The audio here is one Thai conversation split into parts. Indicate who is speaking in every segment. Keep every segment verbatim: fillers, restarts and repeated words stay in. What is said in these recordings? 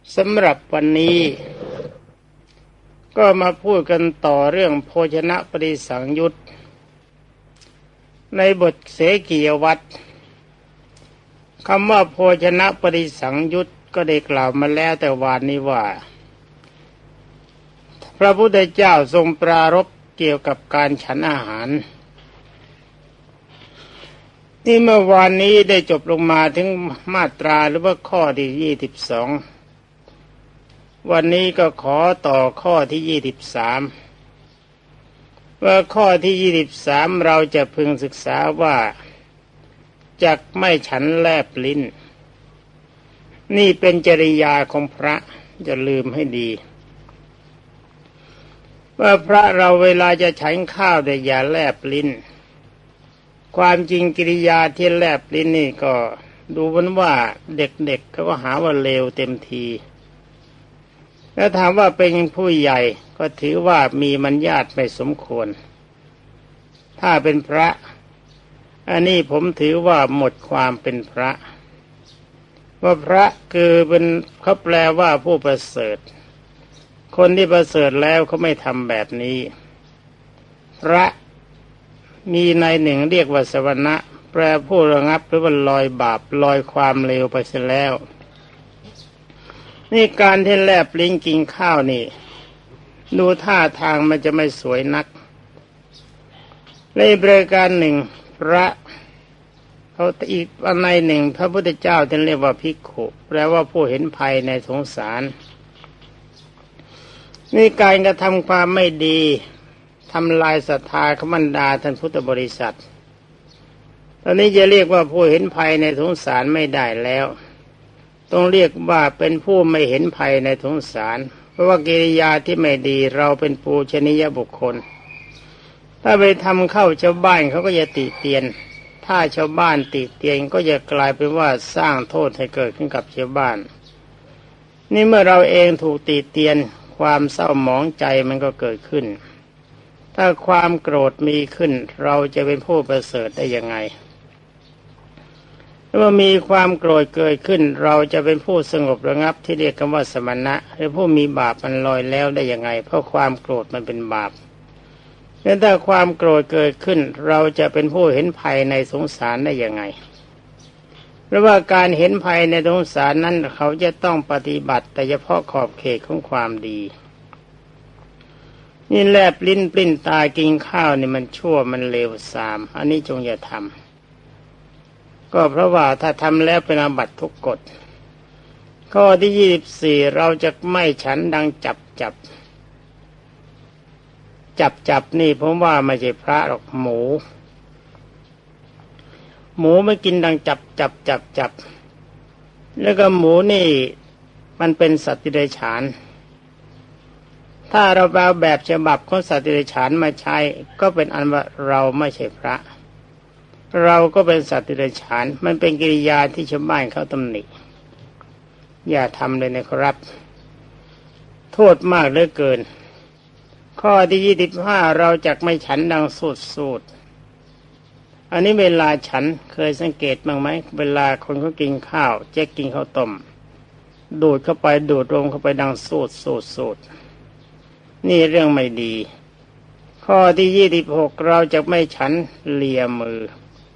Speaker 1: สำหรับวันนี้ก็มาพูดกันต่อเรื่องโภชนะปริสังยุตในบทเสกียวัตรคำว่าโภชนะปริสังยุตก็ได้กล่าวมาแล้วแต่วานนี้ว่าพระพุทธเจ้าทรงปรารภเกี่ยวกับการฉันอาหารนี่เมื่อวานนี้ได้จบลงมาถึงมาตราหรือว่าข้อที่ยี่สิบสองวันนี้ก็ขอต่อข้อที่ยี่สิบสามว่าข้อที่ยี่สิบสามเราจะพึงศึกษาว่าจักไม่ฉันแลบลิ้นนี่เป็นจริยาของพระจะลืมให้ดีว่าพระเราเวลาจะฉันข้าวแต่อย่าแลบลิ้นความจริงกิริยาที่แลบลิ้นนี่ก็ดูเหมือนว่าเด็กๆ เขาก็หาว่าเลวเต็มทีแล้วถามว่าเป็นผู้ใหญ่ก็ถือว่ามีมัญญาตไม่สมควรถ้าเป็นพระอันนี้ผมถือว่าหมดความเป็นพระว่าพระคือเป็นเขาแปลว่าผู้ประเสริฐคนที่ประเสริฐแล้วเขาไม่ทำแบบนี้พระมีในหนึ่งเรียกว่าสวรรณะแปลผู้ระงับหรือว่าลอยบาปลอยความเลวไปเสียแล้วนี่การที่แลบลิ้นกินข้าวนี่ดูท่าทางมันจะไม่สวยนักในบริการหนึ่งพระเขาอีกอันในหนึ่งพระพุทธเจ้าท่านเรียกว่าภิกขุแปลว่าผู้เห็นภัยในสงสารนี่การกระทำความไม่ดีทำลายศรัทธาของบรรดาท่านพุทธบริษัทตอนนี้จะเรียกว่าผู้เห็นภัยในสงสารไม่ได้แล้วต้องเรียกว่าเป็นผู้ไม่เห็นภัยในสงสารเพราะว่ากิริยาที่ไม่ดีเราเป็นปูชนียบุคคลถ้าไปทำเข้าชาวบ้านเขาก็จะติเตียนถ้าชาวบ้านติเตียนก็จะกลายเป็นว่าสร้างโทษให้เกิดขึ้นกับชาวบ้านนี่เมื่อเราเองถูกติเตียนความเศร้าหมองใจมันก็เกิดขึ้นถ้าความโกรธมีขึ้นเราจะเป็นผู้ประเสริฐได้ยังไงเมื่อมีความโกรธเกิดขึ้นเราจะเป็นผู้สงบระงับที่เรียกกันว่าสมณะหรือผู้มีบาปมันลอยแล้วได้ยังไงเพราะความโกรธมันเป็นบาปและถ้าความโกรธเกิดขึ้นเราจะเป็นผู้เห็นภัยในสงสารได้ยังไงเพราะว่าการเห็นภัยในสงสารนั้นเขาจะต้องปฏิบัติแต่เฉพาะขอบเขตของความดีนี่แลบลิ้นปลิ้นตากินข้าวนี่มันชั่วมันเลวทรามอันนี้จงอย่าทำก็เพราะว่าถ้าทำแล้วเป็นอาบัติทุกกฎข้อที่ยี่สิบสี่เราจะไม่ฉันดังจับจับจับจับนี่ผมว่าไม่ใช่พระหรอกหมูหมูไม่กินดังจับจับจับจับแล้วก็หมูนี่มันเป็นสัตว์เดรัจฉานถ้าเราเอาแบบฉบับของสัตว์เดรัจฉานมาใช้ก็เป็นอันว่าเราไม่ใช่พระเราก็เป็นสัตว์เดรัจฉานมันเป็นกิริยาที่ชาวบ้านเขาตำหนิอย่าทำเลยนะครับโทษมากเหลือเกินข้อที่ยี่สิบห้าเราจักไม่ฉันดังสูดสูดอันนี้เวลาฉันเคยสังเกตบ้างไหมเวลาคนเขากินข้าวแจ๊กกินข้าวต้มดูดเข้าไปดูดลมเข้าไปดังสูดสูดสูดนี่เรื่องไม่ดีข้อที่ยี่สิบหกเราจะไม่ฉันเลียมือ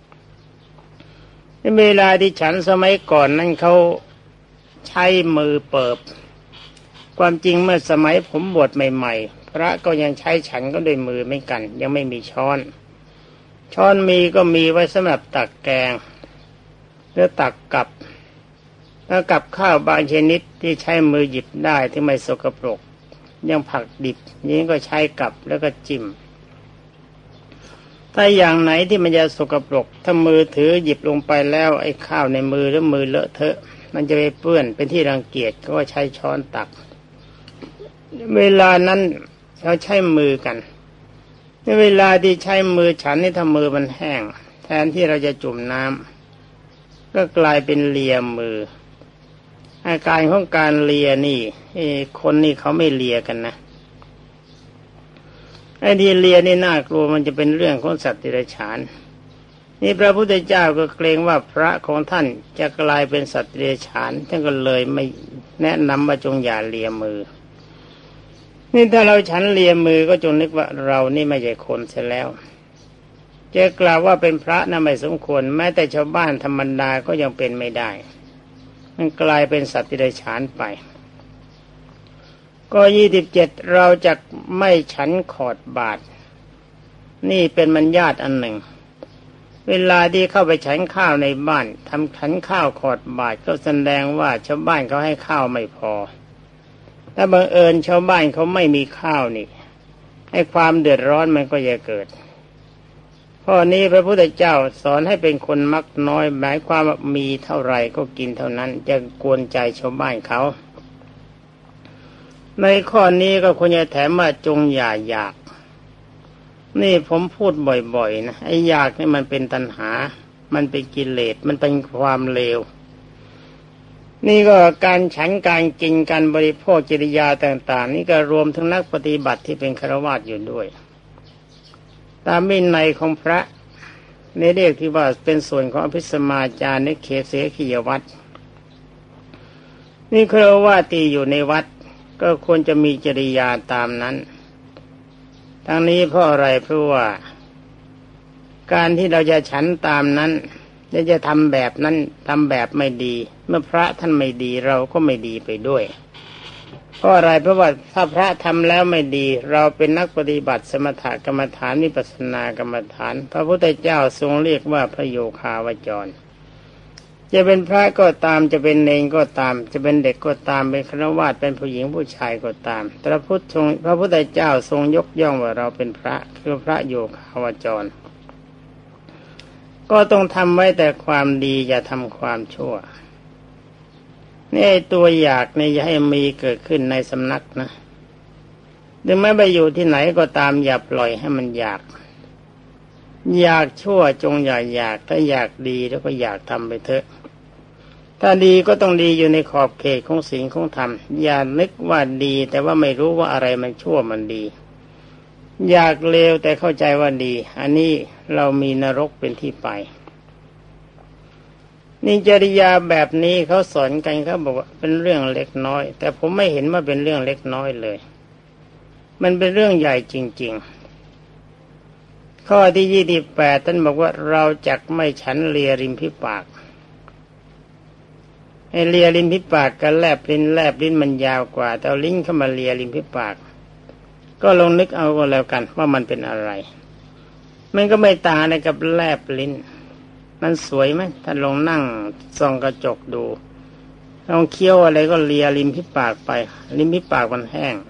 Speaker 1: ในเวลาที่ฉันสมัยก่อนนั้นเขาใช้มือเปิบความจริงเมื่อสมัยผมบวชใหม่ๆพระก็ยังใช้ฉันก็ด้วยมือเหมือนกันยังไม่มีช้อนช้อนมีก็มีไว้สำหรับตักแกงหรือตักกับแล้วกับข้าวบางชนิดที่ใช้มือหยิบได้ที่ไม่สกปรกยังผักดิบนี้ก็ใช้กับแล้วก็จิ้มถ้าอย่างไหนที่มันจะสกปรกถ้ามือถือหยิบลงไปแล้วไอ้ข้าวในมือหรือมือเลอะเทอะมันจะไปเปื้อนเป็นที่รังเกียจก็ใช้ช้อนตักเวลานั้นเขาใช้มือกันในเวลาที่ใช้มือฉันนี่ถ้ามือมันแห้งแทนที่เราจะจุ่มน้ำก็กลายเป็นเลียมืออาการของการเลียนี่คนนี่เขาไม่เลียกันนะไอ้ที่เลียนี่น่ากลัวมันจะเป็นเรื่องของสัตว์เดรัจฉานนี่พระพุทธเจ้าก็เกรงว่าพระของท่านจะกลายเป็นสัตว์เดรัจฉานท่านก็เลยไม่แนะนำว่าจงอย่าเลียมือนี่ถ้าเราฉันเลียมือก็จงนึกว่าเรานี่ไม่ใช่คนเสียแล้วจะกล่าวว่าเป็นพระน่ะไม่สมควรแม้แต่ชาวบ้านธรรมดาก็ยังเป็นไม่ได้มันกลายเป็นสัตว์ที่ได้ฉานไปก็ยี่สิบเจ็ดเราจะไม่ฉันขอดบาตรนี่เป็นมัญญาติอันหนึ่งเวลาที่เข้าไปฉันข้าวในบ้านทำฉันข้าวขอดบาตรก็แสดงว่าชาวบ้านเขาให้ข้าวไม่พอถ้าบังเอิญชาวบ้านเขาไม่มีข้าวนี่ให้ความเดือดร้อนมันก็จะเกิดข้อนี้พระพุทธเจ้าสอนให้เป็นคนมักน้อยหมายความว่ามีเท่าไรก็กินเท่านั้นจะกวนใจชาวบ้านเขาในข้อนี้ก็ควรจะแถมว่าจงอย่าอยากนี่ผมพูดบ่อยๆนะไอ้อยากนี่มันเป็นตัณหามันเป็นกิเลสมันเป็นความเลวนี่ก็การฉันการกินการบริโภคกิริยาต่างๆนี่ก็รวมทั้งนักปฏิบัติที่เป็นฆราวาสอยู่ด้วยตามวินัยของพระในเรียกที่ว่าเป็นส่วนของอภิสมาจารในเขตเสขียวัตรนี่ฆราวาสที่อยู่ในวัดก็ควรจะมีจริยาตามนั้นทั้งนี้เพราะอะไรเพราะว่าการที่เราจะฉันตามนั้นและจะทำแบบนั้นทำแบบไม่ดีเมื่อพระท่านไม่ดีเราก็ไม่ดีไปด้วยเพราะอะไรเพราะว่าถ้าพระทำแล้วไม่ดีเราเป็นนักปฏิบัติสมถกรรมฐานวิปัสสนากรรมฐานพระพุทธเจ้าทรงเรียกว่าพระโยคาวจรจะเป็นพระก็ตามจะเป็นเณรก็ตามจะเป็นเด็กก็ตามเป็นฆราวาสเป็นผู้หญิงผู้ชายก็ตามพระพุทธทรงพระพุทธเจ้าทรงยกย่องว่าเราเป็นพระคือพระโยคาวจรก็ต้องทำไว้แต่ความดีอย่าทำความชั่วนี่ตัวอยากนี่อย่าให้มีเกิดขึ้นในสำนักนะถึงแม้ไปอยู่ที่ไหนก็ตามอย่าปล่อยให้มันอยากอยากชั่วจงอย่าอยากถ้าอยากดีแล้วก็อยากทำไปเถอะถ้าดีก็ต้องดีอยู่ในขอบเขตของศีลของธรรมอย่านึกว่าดีแต่ว่าไม่รู้ว่าอะไรมันชั่วมันดีอยากเลวแต่เข้าใจว่าดีอันนี้เรามีนรกเป็นที่ไปนี่จริยาแบบนี้เขาสอนกันเขาบอกว่าเป็นเรื่องเล็กน้อยแต่ผมไม่เห็นว่าเป็นเรื่องเล็กน้อยเลยมันเป็นเรื่องใหญ่จริงๆข้อที่ยี่สิบแปดท่านบอกว่าเราจักไม่ฉันเลียริมฝีปากไอ้เลียริมฝีปากกับแลบลิ้นแลบลิ้นมันยาวกว่าแต่เอาลิ้นเข้ามาเลียริมฝีปากก็ลองนึกเอาก็แล้วกันว่ามันเป็นอะไรมันก็ไม่ต่างอะไรกับแลบลิ้นมันสวยไหมท่านลองนั่งส่องกระจกดูลองเคี้ยวอะไรก็เลียริมฝีปากไปริมฝีปากมันแห้ง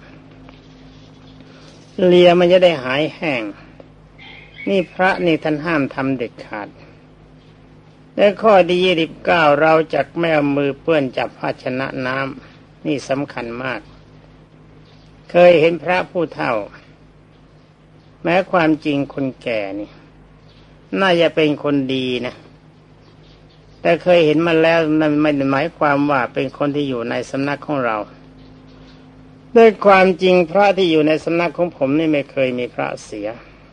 Speaker 1: เลียมันจะได้หายแห้งนี่พระนี่ท่านห้ามทำเด็ดขาดและข้อที่ยี่สิบเก้าเราจักไม่เอามือเปื้อนจับภาชนะน้ำนี่สำคัญมากเคยเห็นพระผู้เฒ่าแม้ความจริงคนแก่นี่น่าจะเป็นคนดีนะแต่เคยเห็นมาแล้วนั่นไม่ได้หมายความว่าเป็นคนที่อยู่ในสำนักของเราด้วยความจริงพระที่อยู่ในสำนักของผมนี่ไม่เคยมีพระเสีย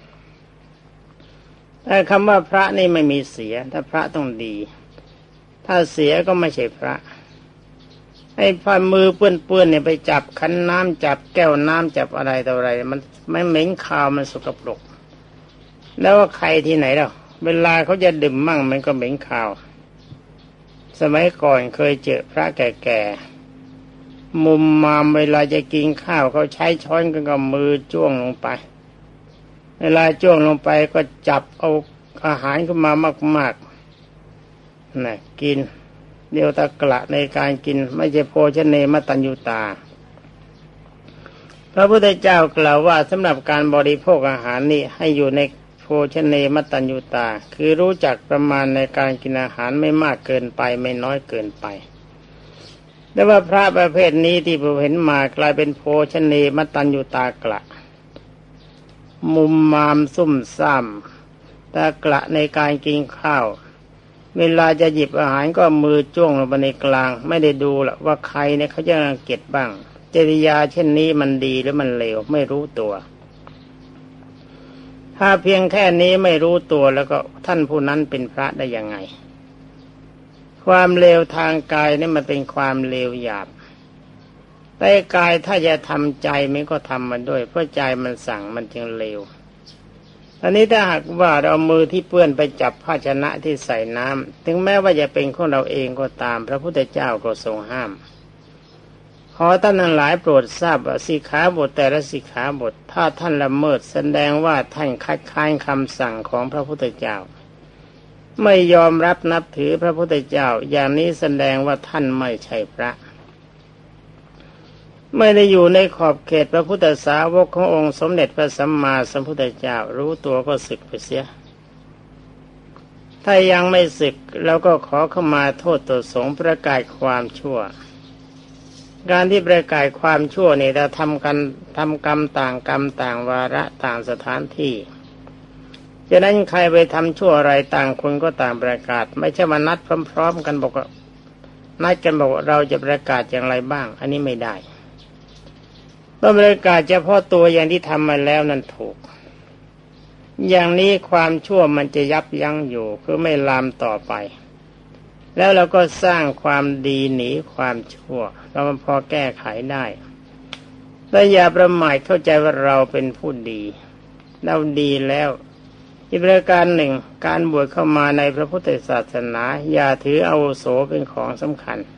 Speaker 1: แต่คำว่าพระนี่ไม่มีเสียถ้าพระต้องดีถ้าเสียก็ไม่ใช่พระไอ้ฝ่ามือเปื้อนๆเนี่ยไปจับขันน้ำจับแก้วน้ำจับอะไรต่ออะไรมันไม่เหม็นคาวมันสกปรกแล้วว่าใครที่ไหนแล้วเวลาเขาจะดื่มมั่งมันก็เหม็นคาวสมัยก่อนเคยเจอพระแก่ๆมุมมามเวลาจะกินข้าวเขาใช้ช้อนกันกับมือจ้วงลงไปเวลาจ้วงลงไปก็จับเอาอาหารขึ้นมามากๆน่ะกินเดียวตะกละในการกินไม่ใช่โภชเนมตัญญูตาพระพุทธเจ้ากล่าวว่าสำหรับการบริโภคอาหารนี่ให้อยู่ในโภชเนมตัญญูตาคือรู้จักประมาณในการกินอาหารไม่มากเกินไปไม่น้อยเกินไปแต่ว่าพระประเภทนี้ที่ผมเห็นมากลายเป็นโภชเนมตัญญูตากละมุมมามซุ่มซ่ามตากละในการกินข้าวเวลาจะหยิบอาหารก็มือจ้วงลงไปในกลางไม่ได้ดูหรอกว่าใครเนี่ยเขาจะรังเกียจบ้างจริยาเช่นนี้มันดีหรือมันเลวไม่รู้ตัวถ้าเพียงแค่นี้ไม่รู้ตัวแล้วก็ท่านผู้นั้นเป็นพระได้ยังไงความเลวทางกายนี่มันเป็นความเลวหยาบแต่กายถ้าจะทำใจมันก็ทำมันด้วยเพราะใจมันสั่งมันจึงเลวอันนี้ถ้าหากว่าเรามือที่เปื้อนไปจับภาชนะที่ใส่น้ำถึงแม้ว่าจะเป็นของเราเองก็ตามพระพุทธเจ้าก็ทรงห้ามขอท่านทั้งหลายโปรดทราบว่าสิกขาบทแต่ละสิกขาบทถ้าท่านละเมิดแสดงว่าท่านคัดค้านคำสั่งของพระพุทธเจ้าไม่ยอมรับนับถือพระพุทธเจ้าอย่างนี้แสดงว่าท่านไม่ใช่พระไม่ได้อยู่ในขอบเขตพระพุทธสาวกขององค์สมเด็จพระสัมมาสัมพุทธเจ้ารู้ตัวก็สึกไปเสียถ้ายังไม่สึกเราก็ขอเข้ามาโทษต่อสงฆ์ประกาศความชั่วการที่ประกาศความชั่วนี่เราทำกันทำกรรมต่างกรรมต่างวาระต่างสถานที่ฉะนั้นใครไปทำชั่วอะไรต่างคนก็ต่างประกาศไม่ใช่มานัดพร้อมๆกันบอกว่านัดกันบอกว่าเราจะประกาศอย่างไรบ้างอันนี้ไม่ได้ต้องประกาศเฉพาะตัวอย่างที่ทำมาแล้วนั่นถูกอย่างนี้ความชั่วมันจะยับยั้งอยู่คือไม่ลามต่อไปแล้วเราก็สร้างความดีหนีความชั่วเราพอแก้ไขได้แต่อย่าประมาทเข้าใจว่าเราเป็นผู้ดีเราดีแล้วอีกประการหนึ่งการบวชเข้ามาในพระพุทธศาสนาอย่าถืออาวุโสเป็นของสำคัญ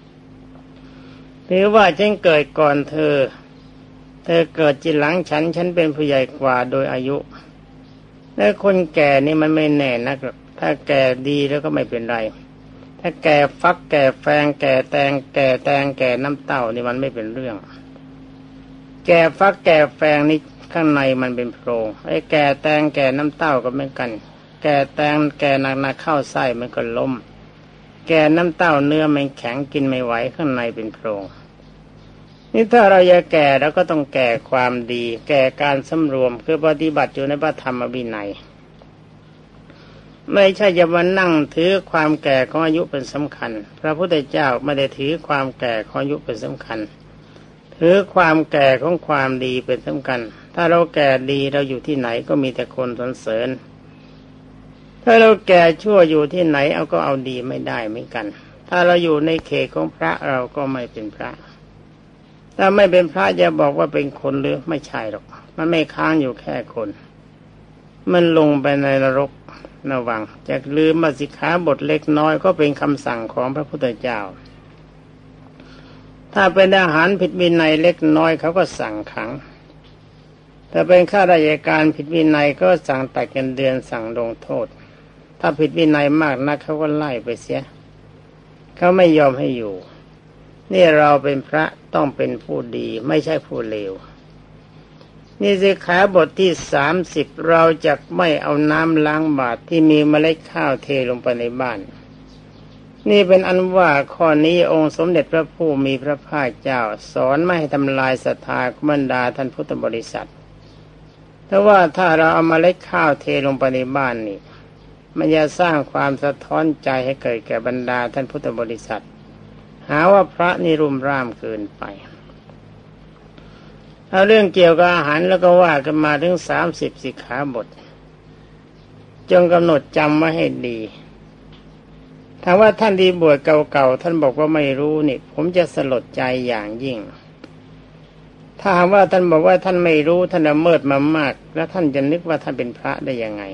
Speaker 1: ถือว่าฉันเกิดก่อนเธอเธอเกิดจีหลังฉันฉันเป็นผู้ใหญ่กว่าโดยอายุและคนแก่นี่มันไม่แน่นักถ้าแก่ดีแล้วก็ไม่เป็นไรถ้าแก่ฟักแก่แฟงแก่แตงแก่แตงแก่น้ำเต้านี่มันไม่เป็นเรื่องแก่ฟักแก่แฟงนี่ข้างในมันเป็นโพรงไอ้แก่แตงแก่น้ำเต้าก็เหมือนกันแก่แตงแก่หนักๆเข้าไส้มันก็ล้มแก่น้ำเต้าเนื้อมันแข็งกินไม่ไหวข้างในเป็นโพรงนี่ถ้าเราจะแก่เราก็ต้องแก่ความดีแก่การสำรวมคือปฏิบัติอยู่ในพระธรรมวินัยไม่ใช่จะมานั่งถือความแก่ของอายุเป็นสำคัญพระพุทธเจ้าไม่ได้ถือความแก่ของอายุเป็นสำคัญถือความแก่ของความดีเป็นสำคัญถ้าเราแก่ดีเราอยู่ที่ไหนก็มีแต่คนสรรเสริญถ้าเราแก่ชั่วอยู่ที่ไหนเอาก็เอาดีไม่ได้เหมือนกันถ้าเราอยู่ในเขตของพระเราก็ไม่เป็นพระถ้าไม่เป็นพระจะบอกว่าเป็นคนหรือไม่ใช่หรอกมันไม่ค้างอยู่แค่คนมันลงไปในนรกระวังจะลืมมาสิกขาบทเล็กน้อยก็เป็นคำสั่งของพระพุทธเจ้าถ้าเป็นอาหารผิดวินัยเล็กน้อยเขาก็สั่งขังถ้าเป็นข้าราชการผิดวินัยก็สั่งตัดเงินเดือนสั่งลงโทษถ้าผิดวินัยมากนักเขาก็ไล่ไปเสียเขาไม่ยอมให้อยู่นี่เราเป็นพระต้องเป็นผู้ดีไม่ใช่ผู้เลวนี่สิกขาบทที่สามสิบเราจะไม่เอาน้ำล้างบาตรที่มีเมล็ดข้าวเทลงไปในบ้านนี่เป็นอันว่าข้อนี้องค์สมเด็จพระผู้มีพระภาคเจ้าสอนไม่ให้ทำลายศรัทธาของบรรดาท่านพุทธบริษัทแต่ว่าถ้าเราเอาเมล็ดข้าวเทลงไปในบ้านนี่มันจะสร้างความสะท้อนใจให้เกิดแก่บรรดาท่านพุทธบริษัทหาว่าพระนี่รุ่มร่ามเกินไปเอาเรื่องเกี่ยวกับอาหารแล้วก็ว่ากันมาถึงสามสิบสิกขาบทจงกำหนดจำไว้ให้ดีถ้าว่าท่านที่บวชเก่าๆท่านบอกว่าไม่รู้นี่ผมจะสลดใจอย่างยิ่งถ้าหากว่าท่านบอกว่าท่านไม่รู้ท่านละเมิดมามากแล้วท่านจะนึกว่าท่านเป็นพระได้ยังไง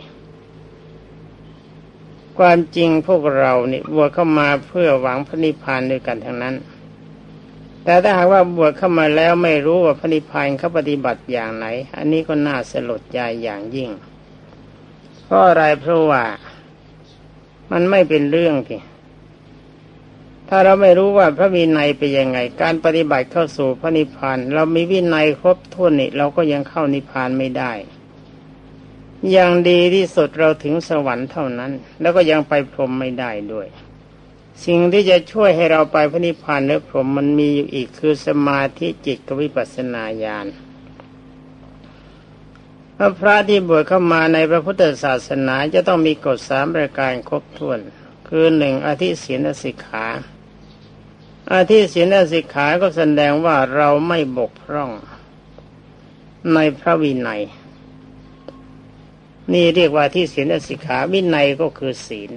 Speaker 1: ความจริงพวกเรานี่บวชเข้ามาเพื่อหวังพระนิพพานด้วยกันทั้งนั้นแต่ถ้าหากว่าบวชเข้ามาแล้วไม่รู้ว่าพระนิพพานเขาปฏิบัติอย่างไหนอันนี้ก็น่าสลดใจอย่างยิ่งเพราะอะไรเพราะว่ามันไม่เป็นเรื่องที่ถ้าเราไม่รู้ว่าพระวินัยเป็นยังไงการปฏิบัติเข้าสู่พระนิพพานเรามีวินัยครบถ้วนนี่เราก็ยังเข้านิพพานไม่ได้อย่างดีที่สุดเราถึงสวรรค์เท่านั้นแล้วก็ยังไปพรหมไม่ได้ด้วยสิ่งที่จะช่วยให้เราไปพระนิพพานและพรหมมันมีอยู่อีกคือสมาธิจิตกับวิปัสสนาญาณพระที่บวชเข้ามาในพระพุทธศาสนาจะต้องมีกฎสามประการครบถ้วนคือหนึ่งอธิศีลสิกขาอธิศีลสิกขาก็แสดงว่าเราไม่บกพร่องในพระวินัยนี่เรียกว่าอธิศีลสิกขาวินัยก็คือศีล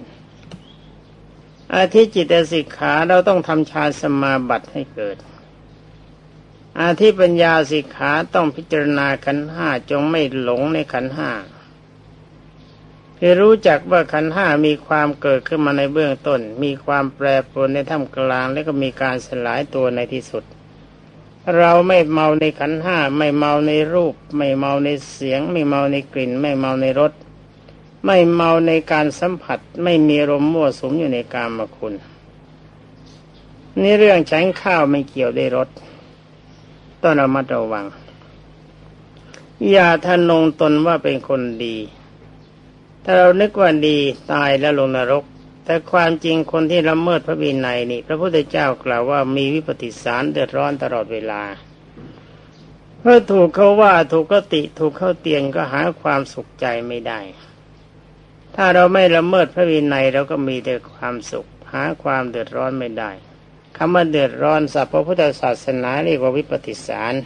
Speaker 1: อธิจิตสิกขาเราต้องทำฌานสมาบัติให้เกิดอาทิปัญญาสิกขาต้องพิจารณาขันธ์ห้าจงไม่หลงในขันธ์ห้าคือรู้จักว่าขันธ์ห้ามีความเกิดขึ้นมาในเบื้องต้นมีความแปรปรวนในท่ามกลางและก็มีการสลายตัวในที่สุดเราไม่เมาในขันธ์ห้าไม่เมาในรูปไม่เมาในเสียงไม่เมาในกลิ่นไม่เมาในรสไม่เมาในการสัมผัสไม่มีลมมั่วสุมอยู่ในกามคุณนี่เรื่องฉันข้าวไม่เกี่ยวได้รสต้องระมัดระวังอย่าทะนงตนว่าเป็นคนดีถ้าเรานึกว่าดีตายแล้วลงนรกแต่ความจริงคนที่ละเมิดพระวินัยนี่พระพุทธเจ้ากล่าวว่ามีวิปฏิสารเดือดร้อนตลอดเวลาเมื่อถูกเขาว่าถูกก็ติถูกเข้าเตียงก็หาความสุขใจไม่ได้ถ้าเราไม่ละเมิดพระวินัยเราก็มีแต่ความสุขหาความเดือดร้อนไม่ได้คำว่าเดือดร้อนศัพท์พระพุทธศาสนาเรียกว่าวิปฏิสาร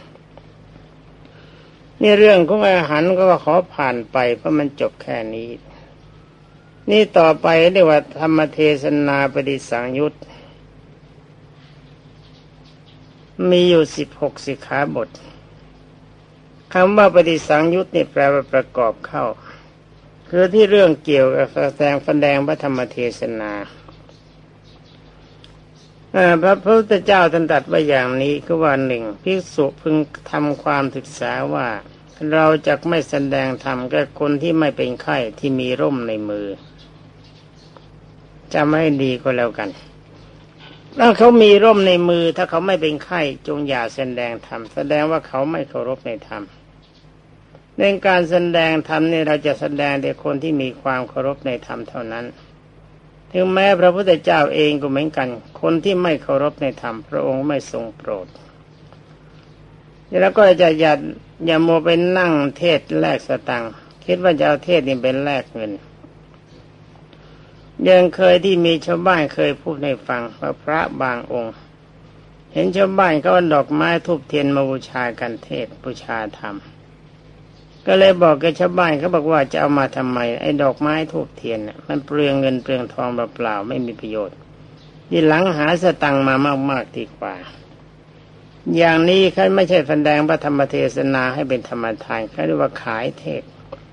Speaker 1: นี่เรื่องของอาหารก็ขอผ่านไปเพราะมันจบแค่นี้นี่ต่อไปเรียกว่าธรรมเทศนาปฏิสังยุตมีอยู่สิบหกสิกขาบทคำว่าปฏิสังยุตนี่แปลว่าประกอบเข้าคือที่เรื่องเกี่ยวกับแสดงแสดงพระธรรมเทศนาพระพุทธเจ้าท่านตรัสว่าอย่างนี้คือว่าหนึ่งภิกษุพึงทำความศึกษาว่าเราจะไม่แสดงธรรมแก่คนที่ไม่เป็นไข้ที่มีร่มในมือจะไม่ดีก็แล้วกันถ้าเขามีร่มในมือถ้าเขาไม่เป็นไข้จงอย่าแสดงธรรมแสดงว่าเขาไม่เคารพในธรรมในการแสดงธรรมนี่เราจะแสดงแต่คนที่มีความเคารพในธรรมเท่านั้นถึงแม้พระพุทธเจ้าเองก็เหมือนกันคนที่ไม่เคารพในธรรมพระองค์ไม่ทรงโปรดแล้วก็จะอย่าอย่ามัวไปนั่งเทศแลกสตังค์คิดว่าจะเอาเทศนี่เป็นแลกเงินยังเคยที่มีชาวบ้านเคยพูดให้ฟังว่าพระบางองค์เห็นชาวบ้านเขาเอาดอกไม้ธูปเทียนมาบูชากันเทศบูชาธรรมก็เลยบอกกับชาวบ้านเขาบอกว่าจะเอามาทำไมไอ้ดอกไม้ธูปเทียนน่ะมันเปลืองเงินเปลืองทองเปล่าๆไม่มีประโยชน์ที่หลังหาสตังค์มามากๆดีกว่าอย่างนี้เขาไม่ใช่แสดงพระธรรมเทศนาให้เป็นธรรมทานเขาเรียกว่าขายเทศ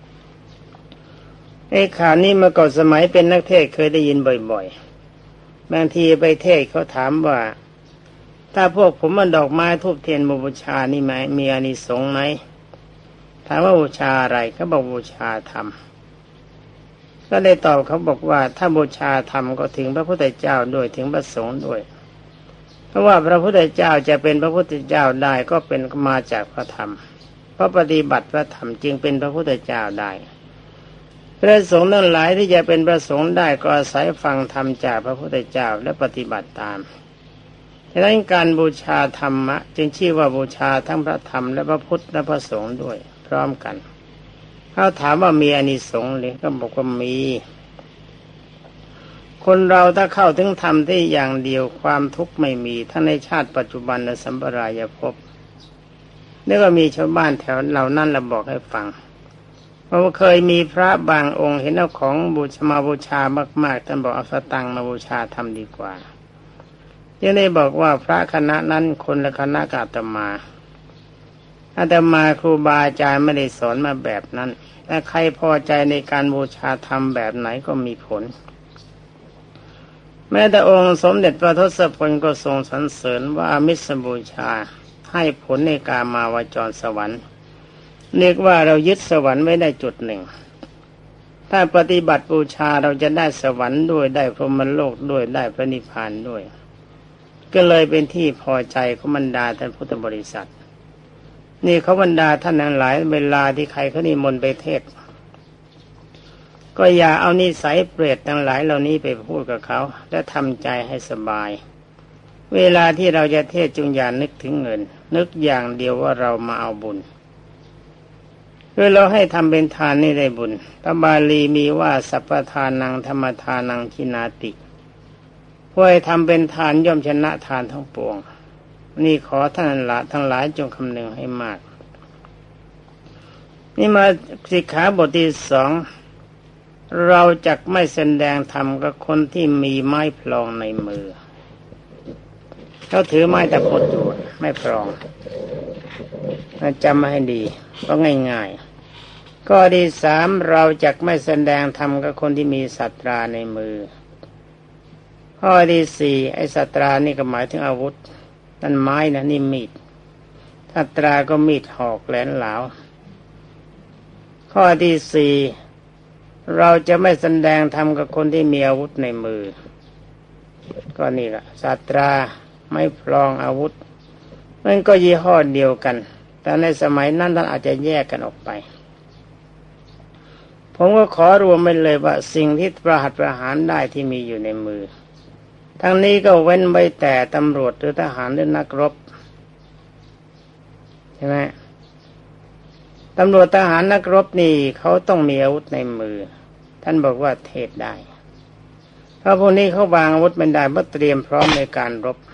Speaker 1: ไอ้ข่าวนี้เมื่อก่อนสมัยเป็นนักเทศเคยได้ยินบ่อยๆบางทีไปเทศเขาถามว่าถ้าพวกผมมันดอกไม้ธูปเทียนบูชานี่ไหมมีอานิสงส์ไหมถามว่าบูชาอะไรเขาบอกบูชาธรรมก็ได้ตอบเขาบอกว่าถ้าบูชาธรรมก็ถึงพระพุทธเจ้าด้วยถึงพระสงฆ์ด้วยเพราะว่าพระพุทธเจ้าจะเป็นพระพุทธเจ้าได้ก็เป็นมาจากพระธรรมเพราะปฏิบัติพระธรรมจึงเป็นพระพุทธเจ้าได้พระสงฆ์ทั้งหลายที่จะเป็นพระสงฆ์ได้ก็อาศัยฟังธรรมจากพระพุทธเจ้าและปฏิบัติตามฉะนั้นการบูชาธรรมะจึงชื่อว่าบูชาทั้งพระธรรมและพระพุทธและพระสงฆ์ด้วยพร้อมกันเขาถามว่ามีอานิสงส์หรือก็บอกว่ามีคนเราถ้าเข้าถึงธรรมที่อย่างเดียวความทุกข์ไม่มีทั้งในชาติปัจจุบันและสัมปรายภพนี่ก็มีชาวบ้านแถวเหล่านั้นเราบอกให้ฟังเพราะว่าเคยมีพระบางองค์เห็นเอาของบูชามาบูชามากๆท่านบอกเอาสตังค์มาบูชาทำดีกว่ายังได้บอกว่าพระคณะนั้นคนละคณะกับอาตมาอาตมาครูบาอาจารย์ไม่ได้สอนมาแบบนั้นถ้าใครพอใจในการบูชาธรรมแบบไหนก็มีผลแม้แต่องค์สมเด็จพระทศพลก็ทรงสรรเสริญว่าอามิสบูชาให้ผลในกามาวจรสวรรค์เรียกว่าเรายึดสวรรค์ไว้ได้จุดหนึ่งถ้าปฏิบัติบูชาเราจะได้สวรรค์ด้วยได้พรหมโลกด้วยได้พระนิพพานด้วยก็เลยเป็นที่พอใจของบรรดาท่านพุทธบริษัทนี่เขาบรรดาท่านทั้งหลายเวลาที่ใครเขานิมนต์ไปเทศก็อย่าเอานิสัยเปรตทั้งหลายเหล่านี้ไปพูดกับเขาและทำใจให้สบายเวลาที่เราจะเทศจงอย่านึกถึงเงินนึกอย่างเดียวว่าเรามาเอาบุญคือเราให้ทำเป็นทานนี่ได้บุญพระบาลีมีว่าสัพพทานังธรรมทานังชินาติผู้ให้ทำเป็นทานย่อมชนะทานทั้งปวงนี่ขอท่านละทั้งหลายจงคำนึงให้มากนี่มาสิกขาบทที่สองเราจักไม่แสดงธรรมกับคนที่มีไม้พลองในมือเขาถือไม้ตะพดอยู่ไม่พลองจำมาให้ดีก็ง่ายๆข้อที่สามเราจะไม่แสดงธรรมกับคนที่มีศัตราในมือข้อที่สี่ไอ้ศัตรานี่ก็หมายถึงอาวุธนั่นไม้นะนี่มีดศัตราก็มีดหอกแหลมเหลาข้อที่สี่เราจะไม่แสดงธรรมกับคนที่มีอาวุธในมือก็นี่แหละศัตราไม่พลองอาวุธมันก็ยี่ห้อเดียวกันแต่ในสมัยนั้นท่านอาจจะแยกกันออกไปผมก็ขอรวมไปเลยว่าสิ่งที่ประหัตประหารได้ที่มีอยู่ในมือทั้งนี้ก็เว้นไว้แต่ตำรวจหรือทหารหรือนักรบใช่ไหมตำรวจทหารนักรบนี่เขาต้องมีอาวุธในมือท่านบอกว่าเทศได้เพราะพวกนี้เขาวางอาวุธไม่ได้เพราะเตรียมพร้อมในการรบ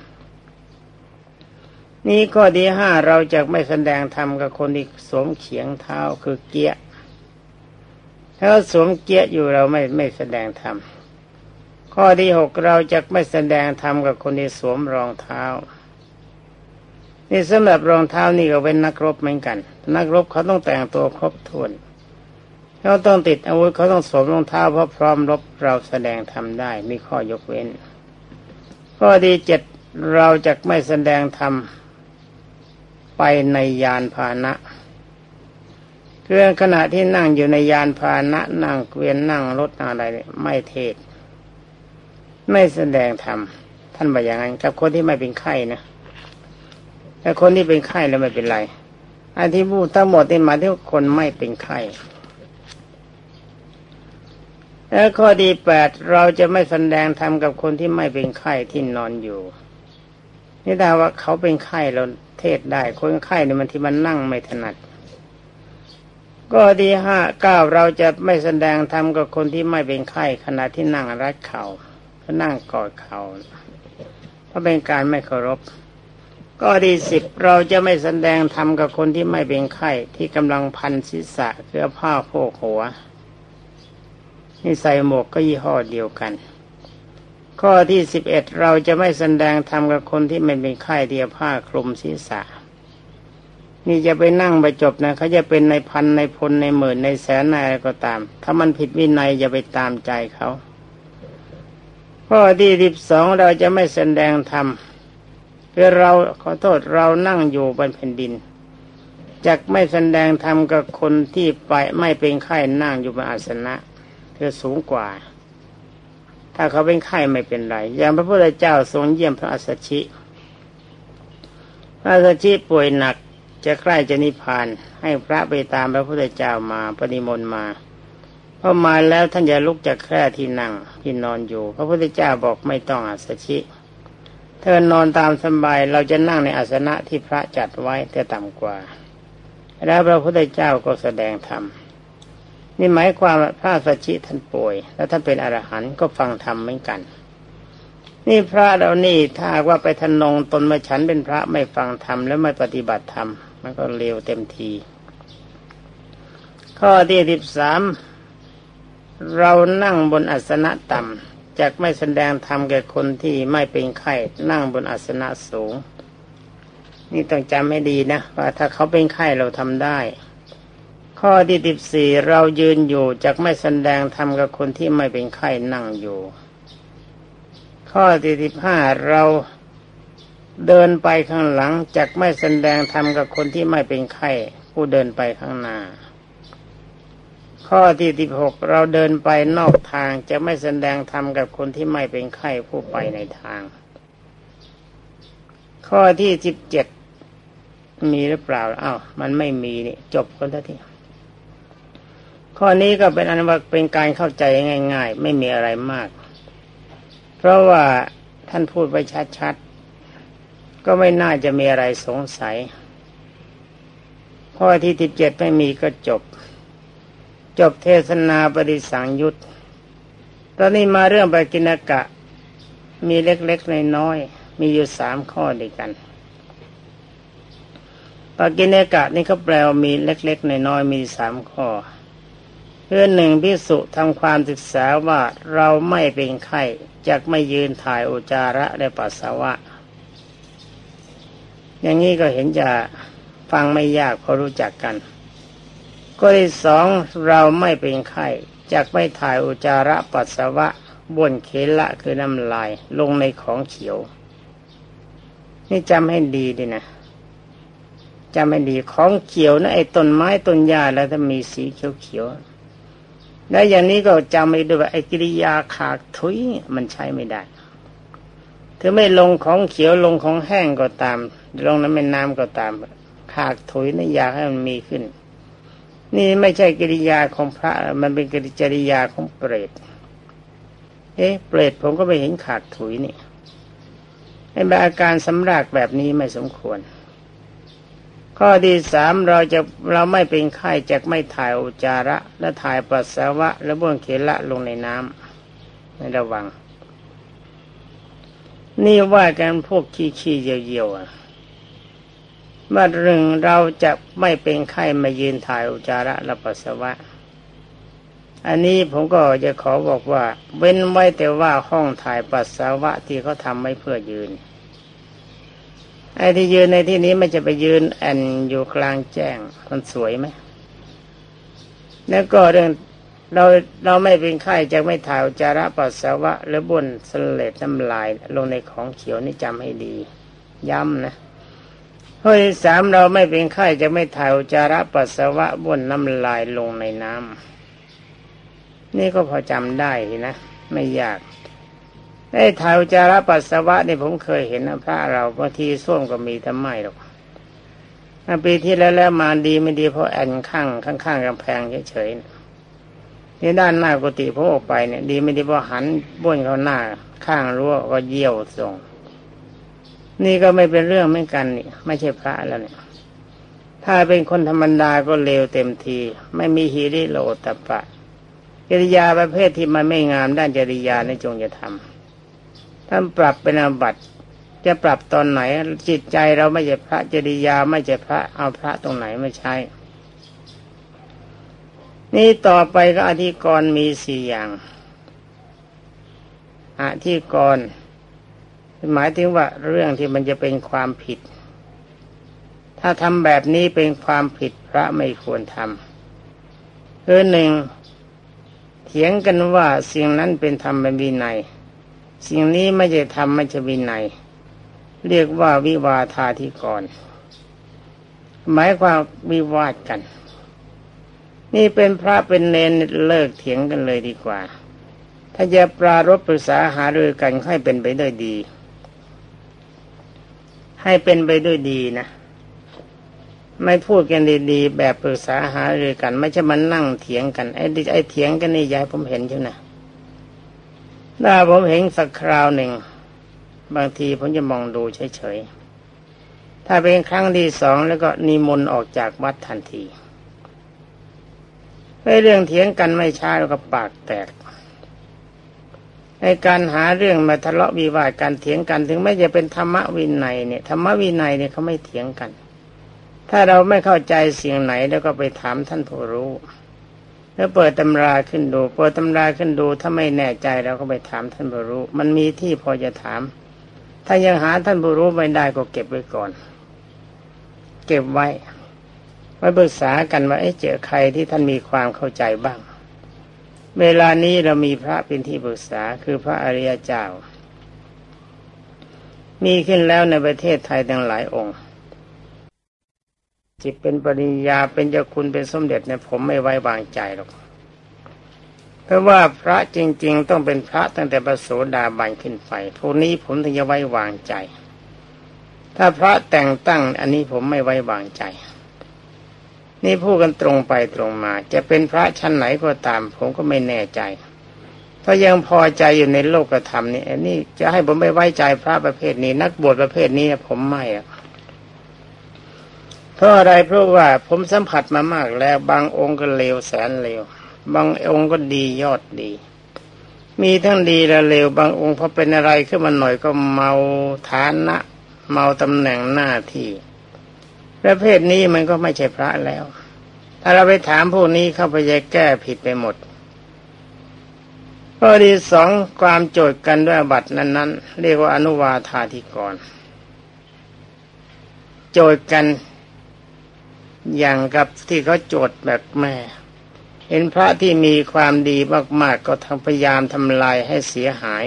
Speaker 1: นี่ข้อที่ห้าเราจะไม่แสดงธรรมกับคนที่สวมเขียงเท้าคือเกียร์ถ้าสวมเกียร์อยู่เราไม่ไม่แสดงธรรมข้อที่หกเราจะไม่แสดงธรรมกับคนที่สวมรองเท้านี่สำหรับรองเท้านี่ก็เป็นนักรบเหมือนกันนักรบเขาต้องแต่งตัวครบถ้วนเขาต้องติดอาวุธเขาต้องสวมรองเท้าเพราะพร้อมรบเราแสดงธรรมได้มีข้อยกเว้นข้อที่เจ็ดเราจะไม่แสดงธรรมไปในยานพาหนะคือขณะที่นั่งอยู่ในยานพาหนะนั่งเกวียนนั่งรถอะไรไม่เทศไม่แสดงธรรมท่านบอกอย่างนั้นกับคนที่ไม่เป็นไข้นะแต่คนที่เป็นไข้แล้วไม่เป็นไรอันที่พูดทั้งหมดนี่หมายถึงคนไม่เป็นไข้แล้วข้อที่แปดเราจะไม่แสดงธรรมกับคนที่ไม่เป็นไข้ที่นอนอยู่นี่ถ้าว่าเขาเป็นไข้เราเทศได้คนไข้เนี่ยมันที่มันนั่งไม่ถนัดก็ที่ห้าเก้าเราจะไม่แสดงธรรมกับคนที่ไม่เป็นไข้ขณะที่นั่งรัดเข่าก็นั่งกอดเข่าเพราะเป็นการไม่เคารพก็ที่สิบเราจะไม่แสดงธรรมกับคนที่ไม่เป็นไข้ที่กำลังพันศีรษะเสื้อผ้าโพกหัวนี่ใส่หมวกก็ยี่ห้อเดียวกันข้อที่สิบเอ็ดเราจะไม่แสดงธรรมกับคนที่ไม่เป็นไข้ที่เอาผ้าคลุมศีรษะนี่จะไปนั่งไปจบนะเขาจะเป็นในพันในพลในหมื่นในแสนในอะไรก็ตามถ้ามันผิดวินัยอย่าไปตามใจเขาข้อที่สิบสองเราจะไม่แสดงธรรมคือเราขอโทษเรานั่งอยู่บนแผ่นดินจักไม่แสดงธรรมกับคนที่ไปไม่เป็นไข้นั่งอยู่บนอาสนะคือสูงกว่าถ้าเขาเป็นไข้ไม่เป็นไรอย่างพระพุทธเจ้าทรงเยี่ยมพระอัสสชิพระอัสสชิป่วยหนักจะใกล้จะนิพพานให้พระไปตามพระพุทธเจ้ามาปฏิมนต์มาพอมาแล้วท่านอย่าลุกจากแคร่ที่นั่งที่นอนอยู่พระพุทธเจ้าบอกไม่ต้องอัสสชิเธอนอนตามสบายเราจะนั่งในอาสนะที่พระจัดไว้แต่ต่ำกว่าแล้วพระพุทธเจ้าก็แสดงธรรมนี่หมายความว่าพระสัชชิท่านป่วยแล้วท่านเป็นอรหันต์ก็ฟังธรรมเหมือนกันนี่พระเรานี่ถ้าว่าไปทะนงตนมาฉันเป็นพระไม่ฟังธรรมแล้วไม่ปฏิบัติธรรมมันก็เลวเต็มทีข้อที่สิบสามเรานั่งบนอาสนะต่ำจักไม่แสดงธรรมแก่คนที่ไม่เป็นไข้นั่งบนอาสนะสูงนี่ต้องจำให้ดีนะว่าถ้าเขาเป็นไข้เราทำได้ข้อที่สิบสี่เรายืนอยู่จักไม่แสดงธรรมกับคนที่ไม่เป็นไข้นั่งอยู่ข้อที่สิบห้าเราเดินไปข้างหลังจักไม่แสดงธรรมกับคนที่ไม่เป็นไข้ผู้เดินไปข้างหน้าข้อที่สิบหกเราเดินไปนอกทางจะไม่แสดงธรรมกับคนที่ไม่เป็นไข้ผู้ไปในทางข้อที่สิบเจ็ดมีหรือเปล่าอ้าวมันไม่มีนี่จบกันทีข้อนี้ก็เป็นอันว่าเป็นการเข้าใจง่ายๆไม่มีอะไรมากเพราะว่าท่านพูดไว้ชัดๆก็ไม่น่าจะมีอะไรสงสัยข้อที่สิบเจ็ดไม่มีก็จบจบเทศนาปฏิสังยุตตอนนี้มาเรื่องปกิณกะมีเล็กๆน้อยๆมีอยู่สามข้อด้วยกันปกิณกะนี่เขาแปลว่ามีเล็กๆน้อยๆมีสามข้อเพื่อหนึ่งภิกษุทำความศึกษาว่าเราไม่เป็นไข้จักไม่ยืนถ่ายอุจจาระและปัสสาวะอย่างนี้ก็เห็นจะฟังไม่ยากเพราะรู้จักกันข้อที่สองเราไม่เป็นไข้จักไม่ถ่ายอุจจาระปัสสาวะบ้วนเขละคือน้ำลายลงในของเขียวนี่จำให้ดีดินะจำให้ดีของเขียวนะไอ้ต้นไม้ต้นหญ้าแล้วถ้ามีสีเขียวๆแล้วอย่างนี้ก็จำไม่ด้วยว่าไอ้กิริยาขากถุยมันใช้ไม่ได้ถึงไม่ลงของเขียวลงของแห้งก็ตามลงน้ำแม่น้ำก็ตามขากถุยนี่อยากให้มันมีขึ้นนี่ไม่ใช่กิริยาของพระมันเป็นกิริยาของเปรตเอ๊ะเปรตผมก็ไปเห็นขากถุยนี่ไอ้แบบอาการสำรากแบบนี้ไม่สมควรข้อที่สามเราจะเราไม่เป็นไข้จะไม่ถ่ายอุจจาระและถ่ายปัสสาวะและบ้วนเขละลงในน้ำให้ระวังนี่ว่ากันพวกขี้ๆเหี่ยวๆว่าเรื่องเราจะไม่เป็นไข้มายืนถ่ายอุจจาระและปัสสาวะอันนี้ผมก็จะขอบอกว่าเว้นไว้แต่ว่าห้องถ่ายปัสสาวะที่เขาทำไว้เพื่อยืนไอ้ที่ยืนในที่นี้ไม่จะไปยืนแอนอยู่กลางแจ้งมันสวยไหมแล้วก็เรื่องเราเราไม่เป็นไข้จะไม่ถ่ายอุจจาระปัสสาวะหรือบ้วนเสลดน้ำลายลงในของเขียวนี่จำให้ดีย้ำนะข้อที่สามเราไม่เป็นไข้จะไม่ถ่ายอุจจาระปัสสาวะบ้วนน้ำลายลงในน้ำนี่ก็พอจำได้นะไม่ยากไอ้ถ่ายอุจจาระปัสสาวะนี่ผมเคยเห็นนะพระเราบางทีส้วมก็มีทำไมหรอกปีที่แล้วแล้วมาดีไม่ดีเพราะแอนข้างข้างๆกำแพงเฉยๆนี่ด้านหน้ากุฏิผมออกไปเนี่ยดีไม่ดีเพราะหันบ้วนเข้าหน้าข้างรั้วก็เยี่ยวส่งนี่ก็ไม่เป็นเรื่องเหมือนกันนี่ไม่ใช่พระแล้วเนี่ยถ้าเป็นคนธรรมดาก็เลวเต็มทีไม่มีหิริโอตตัปปะกิริยาประเภทที่มันไม่งามด้านจริยาในจงอย่าทำท่านปรับเป็นอาบัติจะปรับตอนไหนจิตใจเราไม่ใช่พระจริยาไม่ใช่พระเอาพระตรงไหนไม่ใช่นี่ต่อไปก็อธิกรณ์มีสี่อย่างอธิกรณ์หมายถึงว่าเรื่องที่มันจะเป็นความผิดถ้าทำแบบนี้เป็นความผิดพระไม่ควรทำคือหนึ่งเถียงกันว่าสิ่งนั้นเป็นธรรมวินัยสิ่งนี้ไม่ใช่ธรรมไม่ใช่วินัยเรียกว่าวิวาทาธิกรณ์หมายความวิวาทกันนี่เป็นพระเป็นเณรเลิกเถียงกันเลยดีกว่าถ้าจะปรารภปรึกษาหารือกันให้เป็นไปด้วยดีให้เป็นไปด้วยดีนะไม่พูดกันดีๆแบบปรึกษาหารือกันไม่ใช่มานั่งเถียงกันไอ้ไอ้เถียงกันนี่ยายผมเห็นใช่ไหมถ้าผมเห็นสักคราวหนึ่งบางทีผมจะมองดูเฉยๆถ้าเป็นครั้งที่สองแล้วก็นิมนต์ออกจากวัดทันทีไม่เรื่องเถียงกันไม่ช้าแล้วก็ปากแตกในการหาเรื่องมาทะเลาะวิวาทการเถียงกันถึงแม้จะเป็นธรรมวินัยเนี่ยธรรมวินัยเนี่ยเขาไม่เถียงกันถ้าเราไม่เข้าใจสิ่งไหนแล้วก็ไปถามท่านผู้รู้แล้วเปิดตำราขึ้นดูเปิดตำราขึ้นดูถ้าไม่แน่ใจเราก็ไปถามท่านผู้รู้มันมีที่พอจะถามถ้ายังหาท่านผู้รู้ไม่ได้ก็เก็บไว้ก่อนเก็บไว้ไว้ปรึกษากันว่าเอ๊ะเจอใครที่ท่านมีความเข้าใจบ้างเวลานี้เรามีพระเป็นที่ปรึกษาคือพระอริยเจ้ามีขึ้นแล้วในประเทศไทยทั้งหลายองค์จิตเป็นปริญญาเป็นเจ้าคุณเป็นสมเด็จเนี่ยผมไม่ไว้วางใจหรอกเพราะว่าพระจริงๆต้องเป็นพระตั้งแต่พระโสดาบันขึ้นไปพวกนี้ผมถึงจะไว้วางใจถ้าพระแต่งตั้งอันนี้ผมไม่ไว้วางใจนี่พูดกันตรงไปตรงมาจะเป็นพระชั้นไหนก็ตามผมก็ไม่แน่ใจถ้ายังพอใจอยู่ในโลกธรรมนี่อันนี้จะให้ผมไม่ไว้ใจพระประเภทนี้นักบวชประเภทนี้ผมไม่อะเพราะอะไรเพราะว่าผมสัมผัสมามากแล้วบางองค์ก็เลวแสนเลวบางองค์ก็ดียอดดีมีทั้งดีและเลวบางองค์พอเป็นอะไรขึ้นมาหน่อยก็เมาฐานะเมาตำแหน่งหน้าที่ประเภทนี้มันก็ไม่ใช่พระแล้วถ้าเราไปถามพวกนี้เข้าไปจะแก้ผิดไปหมดข้อที่สองความโจทย์กันด้วยอาบัตินั้นๆเรียกว่าอนุวาทาธิกรณ์โจทย์กันอย่างกับที่เขาโจทย์แบบแม่เห็นพระที่มีความดีมากๆก็ทำพยายามทำลายให้เสียหาย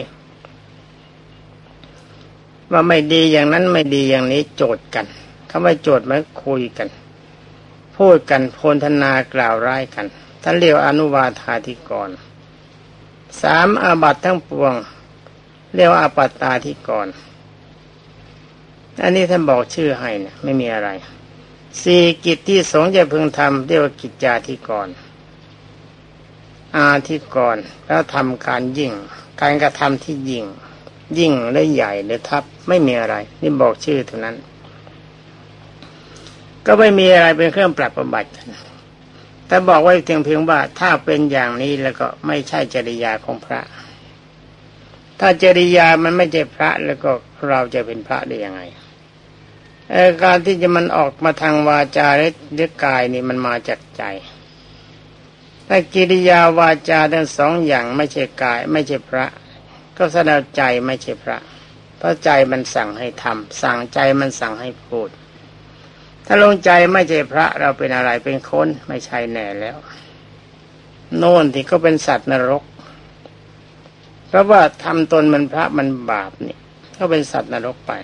Speaker 1: ว่าไม่ดีอย่างนั้นไม่ดีอย่างนี้โจทย์กันคำว่าโจทย์หมายคุยกันพูดกันโพลธนากล่าวร้ายกันท่านเรียกอนุวาทาธิกรสามอาบัติทั้งปวงเรียกว่าอาปัตตาธิกรอันนี้ท่านบอกชื่อให้เนี่ยไม่มีอะไรสี่กิจที่สงฆ์จะพึงทำเรียกว่ากิจจาธิกรอาธิกรแล้วทำการยิ่งการกระทำที่ยิ่งยิ่งและใหญ่หรือทับไม่มีอะไรนี่บอกชื่อเท่านั้นก็ไม่มีอะไรเป็นเครื่องปรับประบัติกันแต่บอกไว้เพียงเพียงว่าถ้าเป็นอย่างนี้แล้วก็ไม่ใช่จริยาของพระถ้าจริยามันไม่ใช่พระแล้วก็เราจะเป็นพระได้ยังไงการที่จะมันออกมาทางวาจาหรือกายนี่มันมาจากใจถ้ากิริยาวาจาทั้งสองอย่างไม่ใช่กายไม่ใช่พระก็แสดงใจไม่ใช่พระเพราะใจมันสั่งให้ทำสั่งใจมันสั่งให้พูดถ้าลงใจไม่ใช่พระเราเป็นอะไรเป็นคนไม่ใช่แน่แล้วโน่นที่ก็เป็นสัตว์นรกเพราะว่าทำตนมันพระมันบาปนี่ก็เป็นสัตว์นรกไป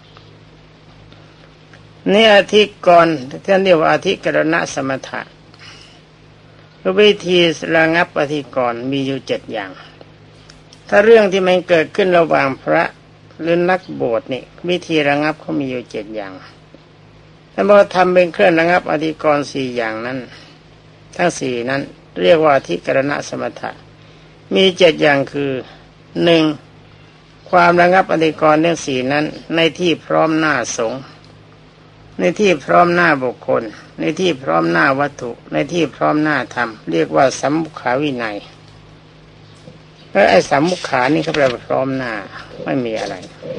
Speaker 1: นี่อธิกรณ์ที่เรียกว่าอธิกรณะสมถะวิธีระงับอธิกรณ์มีอยู่เจ็ดอย่างถ้าเรื่องที่มันเกิดขึ้นระหว่างพระหรือนักบวชนี่วิธีระงับเขามีอยู่เจ็ดอย่างถ้าบอกทำเป็นเครื่องระงับอธิกรณ์สี่อย่างนั้นทั้งสี่นั้นเรียกว่าอธิกรณะสมถะมีเจ็ดอย่างคือหนึ่งความระงับอธิกรณ์ทั้งสี่นั้นในที่พร้อมหน้าสงฆ์ในที่พร้อมหน้าบุคคลในที่พร้อมหน้าวัตถุในที่พร้อมหน้าธรรมเรียกว่าสัมมุขาวินัยแล้วไอ้สัมมุขานี่เขาแปลว่าพร้อมหน้าไม่มีอะไร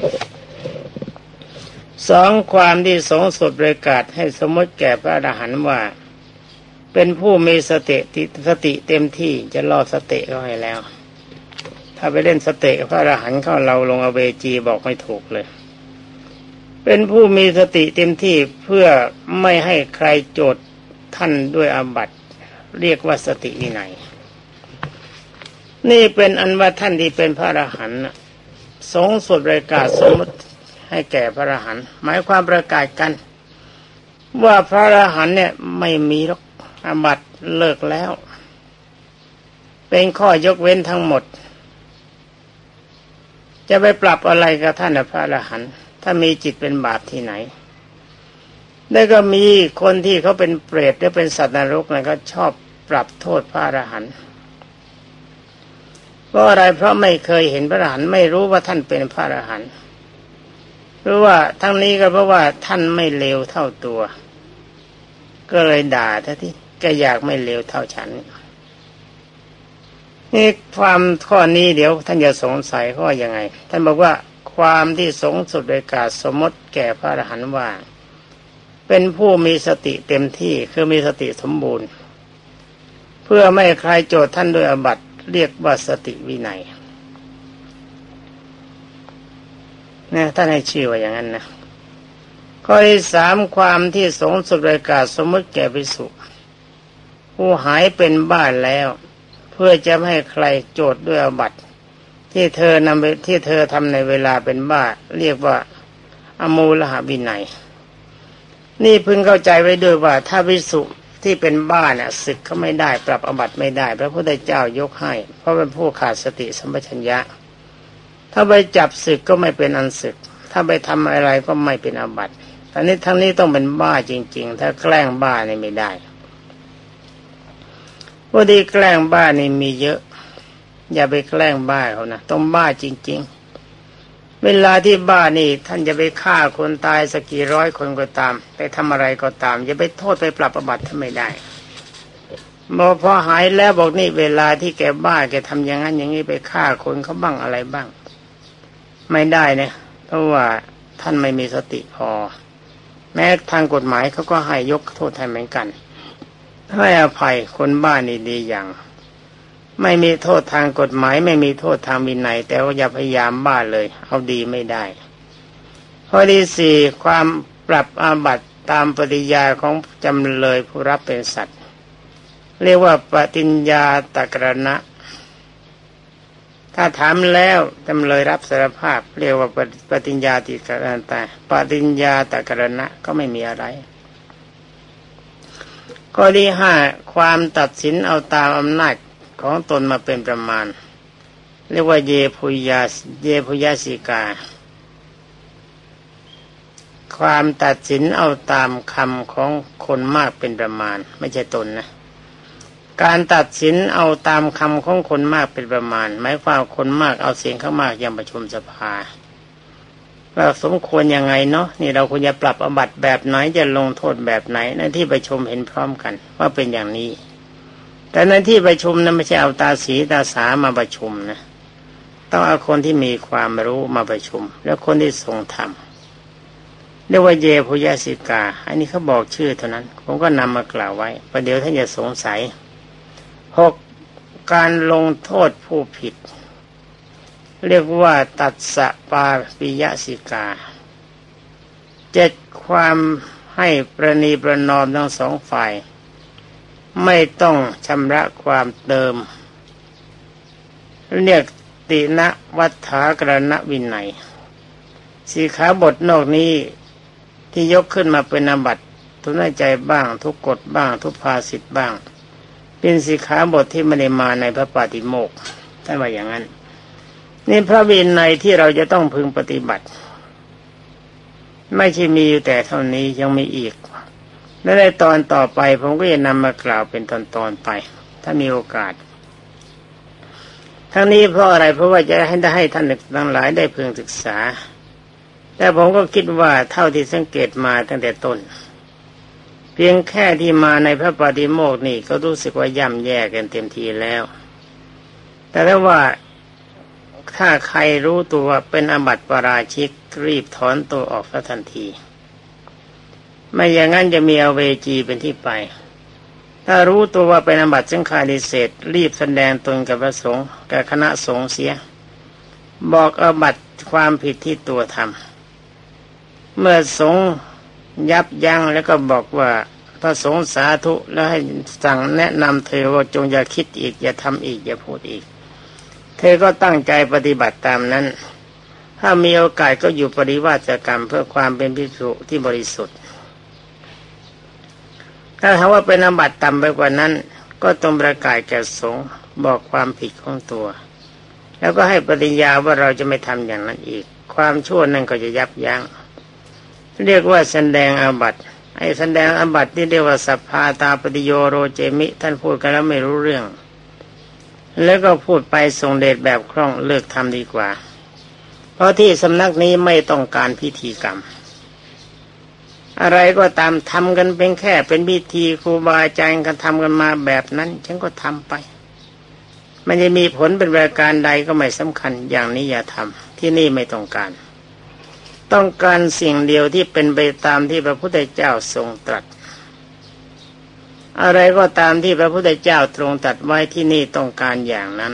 Speaker 1: สองความที่สงฆ์สวดประกาศให้สมมติแก่พระอรหันต์ว่าเป็นผู้มีสติสติเต็มที่จะรอสติเขาให้แล้วถ้าไปเล่นสติพระอรหันต์เข้าเราลงอเวจีบอกไม่ถูกเลยเป็นผู้มีสติเต็มที่เพื่อไม่ให้ใครโจทย์ท่านด้วยอาบัติเรียกว่าสติวินัยนี่เป็นอันว่าท่านที่เป็นพระอรหันต์สงฆ์สวดประกาศสมมติให้แก่พระอรหันต์หมายความประกาศกันว่าพระอรหันต์เนี่ยไม่มีหรอกอาบัติเลิกแล้วเป็นข้อยกเว้นทั้งหมดจะไปปรับอะไรกับท่านพระอรหันต์ถ้ามีจิตเป็นบาปที่ไหนแล้วก็มีคนที่เขาเป็นเปรตหรือเป็นสัตว์นรกนะก็ชอบปรับโทษพระอรหันต์เพราะอะไรเพราะไม่เคยเห็นพระอรหันต์ไม่รู้ว่าท่านเป็นพระอรหันต์หรือว่าทั้งนี้ก็เพราะว่าท่านไม่เลวเท่าตัวก็เลยด่าท่านที่ก็อยากไม่เลวเท่าฉันนี่ความข้อนี้เดี๋ยวท่านจะสงสัยข้อยังไงท่านบอกว่าความที่สงฆ์สวดประกาศสมมติแก่พระอรหันต์ว่าเป็นผู้มีสติเต็มที่คือมีสติสมบูรณ์เพื่อไม่ใครโจทย์ท่านด้วยอาบัติเรียกว่าสติวินัยเนี่ยท่านให้ชื่อว่าอย่างนั้นนะข้อที่สามความที่สงฆ์สวดประกาศสมมติแก่ภิกษุผู้หายเป็นบ้าแล้วเพื่อจะไม่ให้ใครโจทย์ด้วยอาบัติที่เธอนำไปที่เธอทำในเวลาเป็นบ้าเรียกว่าอมูลหวินัยนี่พึงเข้าใจไว้ด้วยว่าถ้าภิกษุที่เป็นบ้าเนี่ยศึกก็ไม่ได้ปรับอาบัติไม่ได้พระพุทธเจ้ายกให้เพราะเป็นผู้ขาดสติสัมปชัญญะถ้าไปจับศึกก็ไม่เป็นอันศึกถ้าไปทำอะไรก็ไม่เป็นอาบัติแต่นี้ทั้งนี้ต้องเป็นบ้าจริงๆถ้าแกล้งบ้านี่ไม่ได้ผู้ที่แกล้งบ้านี่มีเยอะอย่าไปแกล้งบ้าเขานะต้องบ้าจริงๆเวลาที่บ้านี่ท่านจะไปฆ่าคนตายสักกี่ร้อยคนก็ตามไปทำอะไรก็ตามอย่าไปโทษไปปรับอาบัติถ้าไม่ได้บอกพอหายแล้วบอกนี่เวลาที่แกบ้าแกทำอย่างนั้นอย่างนี้ไปฆ่าคนเขาบ้างอะไรบ้างไม่ได้นะเพราะว่าท่านไม่มีสติพอแม้ทางกฎหมายเขาก็ให้ยกโทษให้เหมือนกันให้อภัยคนบ้านี่ดีอย่างไม่มีโทษทางกฎหมายไม่มีโทษทางวินัยแต่ว่าอย่าพยายามบ้าเลยเอาดีไม่ได้ข้อที่สี่ความปรับอาบัติตามปฏิญาของจำเลยผู้รับเป็นสัตว์เรียกว่าปฏิญญาตกรณะถ้าถามแล้วจำเลยรับสารภาพเรียกว่าปฏิญญาติกรณะแต่ปฏิญญาตกรณะก็ไม่มีอะไรข้อที่ห้าความตัดสินเอาตามอำนาจของตนมาเป็นประมาณเรียกว่าเยพุยาเยพุยาสิกาความตัดสินเอาตามคำของคนมากเป็นประมาณไม่ใช่ตนนะการตัดสินเอาตามคำของคนมากเป็นประมาณหมายความคนมากเอาเสียงข้างมากยังประชุมสภาว่าสมควรยังไงเนาะนี่เราควรจะปรับอาบัติแบบไหนจะลงโทษแบบไหนในที่ประชุมเห็นพร้อมกันว่าเป็นอย่างนี้แต่ในที่ประชุมนั้นไม่ใช่เอาตาสีตาสามาประชุมนะต้องเอาคนที่มีความรู้มาประชุมแล้วคนที่ทรงธรรมเรียกว่าเยพุยาสิกาอันนี้เขาบอกชื่อเท่านั้นผมก็นำมากล่าวไว้ประเดี๋ยวท่านจะสงสัยหกการลงโทษผู้ผิดเรียกว่าตัสสะปาปิยสิกาเจ็ดความให้ประนีประนอมทั้งสองฝ่ายไม่ต้องชำระความเดิมเรียกตินะวัฏฐากรณวินัยสีขาบทนอกนี้ที่ยกขึ้นมาเป็นอาบัติทุนใจบ้างทุกกฎบ้างทุกภาสิทธ์บ้างเป็นสีขาบทที่ไม่ได้มาในพระปาติโมกข์ท่านว่าอย่างนั้นนี่พระวินัยที่เราจะต้องพึงปฏิบัติไม่ใช่มีอยู่แต่เท่านี้ยังมีอีกและในตอนต่อไปผมก็จะนำมากล่าวเป็นตอนๆไปถ้ามีโอกาสทั้งนี้เพราะอะไรเพราะว่าจะให้ได้ให้ท่านทั้งหลายได้พึงศึกษาแต่ผมก็คิดว่าเท่าที่สังเกตมาตั้งแต่ต้นเพียงแค่ที่มาในพระปาฏิโมกข์นี่ก็รู้สึกว่าย่ำแย่กันเต็มทีแล้วแต่ถ้าว่าถ้าใครรู้ตัวว่าเป็นอาบัติปาราชิกรีบถอนตัวออกซะทันทีไม่อย่างนั้นจะมีอเวจีเป็นที่ไปถ้ารู้ตัวว่าเป็นอาบัติสังฆาทิเศษรีบแสดงตนกับพระสงฆ์กับคณะสงฆ์เสียบอกอาบัติความผิดที่ตัวทำเมื่อสงฆ์ยับยั้งแล้วก็บอกว่าพระสงฆ์สาธุแล้วให้สั่งแนะนำเธอว่าจงอย่าคิดอีกอย่าทำอีกอย่าพูดอีกเธอก็ตั้งใจปฏิบัติตามนั้นถ้ามีโอกาสก็อยู่ปริวาสกรรมเพื่อความเป็นภิกษุที่บริสุทธิ์ถ้าหากว่าเป็นอาบัติต่ำไปกว่านั้นก็ต้องประกาศแก่สงฆ์บอกความผิดของตัวแล้วก็ให้ปฏิญาว่าเราจะไม่ทำอย่างนั้นอีกความชั่วนั้นก็จะยับยั้งเรียกว่าแสดงอาบัติไอ้แสดงอาบัติที่เรียกว่าสัพพาตาปฏิโยโรเจมิท่านพูดกันแล้วไม่รู้เรื่องแล้วก็พูดไปทรงเดชแบบคล่องเลิกทำดีกว่าเพราะที่สำนักนี้ไม่ต้องการพิธีกรรมอะไรก็ตามทำกันเป็นแค่เป็นพิธีครูบาอาจารย์กันทำกันมาแบบนั้นฉันก็ทำไปมันจะมีผลเป็นประการใดก็ไม่สำคัญอย่างนี้อย่าทำที่นี่ไม่ต้องการต้องการสิ่งเดียวที่เป็นไปตามที่พระพุทธเจ้าทรงตรัสอะไรก็ตามที่พระพุทธเจ้าทรงตรัสไว้ที่นี่ต้องการอย่างนั้น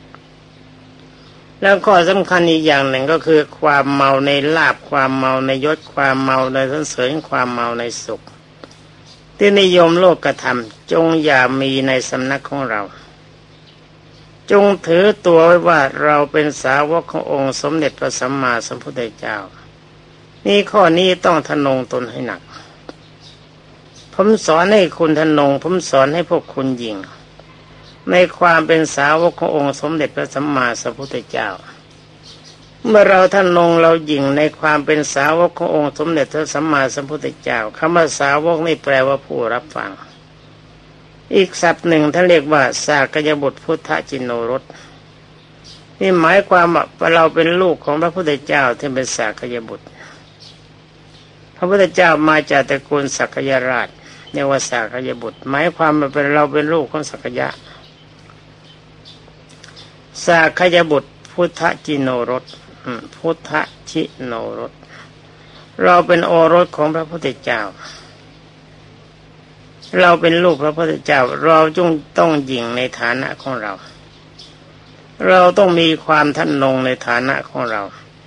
Speaker 1: แล้วข้อสำคัญอีกอย่างหนึ่งก็คือความเมาในลาภความเมาในยศความเมาในสรรเสริญความเมาในสุขที่นิยมโลกธรรมจงอย่ามีในสำนักของเราจงถือตัวไว้ว่าเราเป็นสาวกขององค์สมเด็จพระสัมมาสัมพุทธเจ้านี่ข้อนี้ต้องทะนงตนให้หนักผมสอนให้คุณทะนงผมสอนให้พวกคุณยิ่งในความเป็นสาวกขององค์สมเด็จพระสัมมาสัมพุทธเจ้าเมื่อเราทะนงเรายิ่งในความเป็นสาวกขององค์สมเด็จพระสัมมาสัมพุทธเจ้าคำว่าสาวกนี่แปลว่าผู้รับฟังอีกศัพท์หนึ่งท่านเรียกว่าสากยบุตรพุทธจินโนรสนี่หมายความว่าเราเป็นลูกของพระพุทธเจ้าที่เป็นสากยบุตรพระพุทธเจ้ามาจากตระกูลสักยราชเรียกว่าสากยบุตรหมายความว่าเป็นเราเป็นลูกของสักยะสากยบุตรพุทธจินโนรสพุทธชิโนรสเราเป็นโอรสของพระพุทธเจ้าเราเป็นลูกพระพุทธเจ้าเราจงต้องยิ่งในฐานะของเราเราต้องมีความทะนงในฐานะของเรา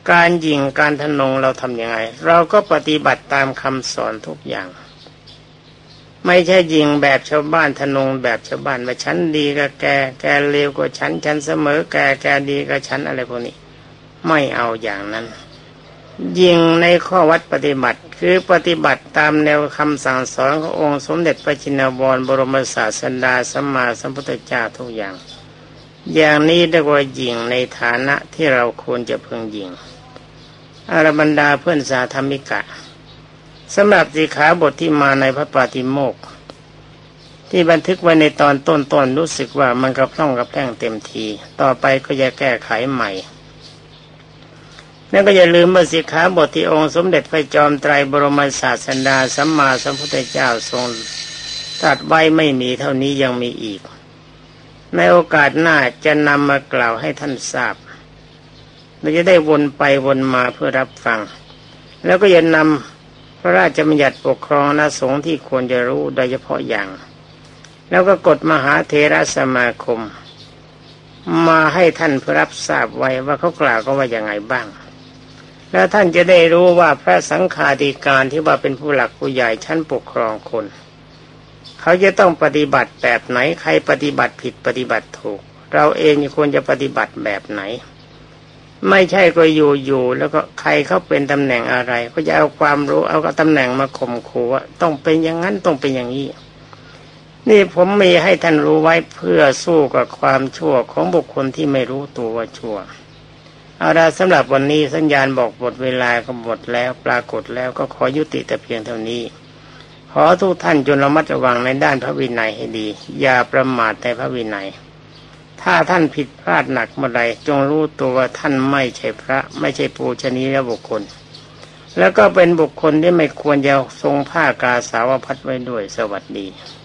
Speaker 1: การยิงการทะนงเราทำยังไงเราก็ปฏิบัติตามคำสอนทุกอย่างไม่ใช่ยิงแบบชาวบ้านทะนงแบบชาวบ้านว่าฉันดีกับแกแกเลวกว่าฉันฉันเสมอแกแกดีกับฉันอะไรพวกนี้ไม่เอาอย่างนั้นยิงในข้อวัดปฏิบัติคือปฏิบัติตามแนวคำสั่งสอนขององค์สมเด็จพระจินวรบรมศาสดาสัมมาสัมพุทธเจ้าทุกอย่างอย่างนี้เรียกว่ายิงในฐานะที่เราควรจะพึงยิงอรบรรดาเพื่อนสาธมิกะสำหรับสิกขาบทที่มาในพระปาติโมกข์ที่บันทึกไว้ในตอนต้นๆ น, รู้สึกว่ามันกระพร่องกระแพร่งเต็มทีต่อไปก็จะแก้ไขใหม่แล้วก็อย่าลืมว่าสิกขาบทที่องค์สมเด็จพระจอมไตรบรมศาสดาสัมมาสัมพุทธเจ้าทรงตรัสไว้ไม่มีเท่านี้ยังมีอีกในโอกาสหน้าจะนำมากล่าวให้ท่านทราบเราจะได้วนไปวนมาเพื่อรับฟังแล้วก็อย่านำพระราชบัญญัติปกครองคณะสงฆ์ที่ควรจะรู้โดยเฉพาะอย่างแล้วก็กฎมหาเถรสมาคมมาให้ท่านเพื่อรับทราบไว้ว่าเขากล่าวก็ว่าอย่างไงบ้างแล้วท่านจะได้รู้ว่าพระสังฆาธิการที่ว่าเป็นผู้หลักผู้ใหญ่ชั้นปกครองคนเขาจะต้องปฏิบัติแบบไหนใครปฏิบัติผิดปฏิบัติถูกเราเองควรจะปฏิบัติแบบไหนไม่ใช่ก็อยู่ๆแล้วก็ใครเขาเป็นตำแหน่งอะไรก็จะเอาความรู้เอาตำแหน่งมาข่มขู่ว่าต้องเป็นอย่างนั้นต้องเป็นอย่างนี้นี่ผมมีให้ท่านรู้ไว้เพื่อสู้กับความชั่วของบุคคลที่ไม่รู้ตัวว่าชั่วเอาละสำหรับวันนี้สัญญาณบอกหมดเวลาก็หมดแล้วปรากฏแล้วก็ขอยุติแต่เพียงเท่านี้ขอทุกท่านจงระมัดระวังในด้านพระวินัยให้ดีอย่าประมาทในพระวินัยถ้าท่านผิดพลาดหนักเมื่อใดจงรู้ตัวว่าท่านไม่ใช่พระไม่ใช่ปูชนียบุคคลแล้วก็เป็นบุคคลที่ไม่ควรจะทรงผ้ากาสาวพัดไว้ด้วยสวัสดี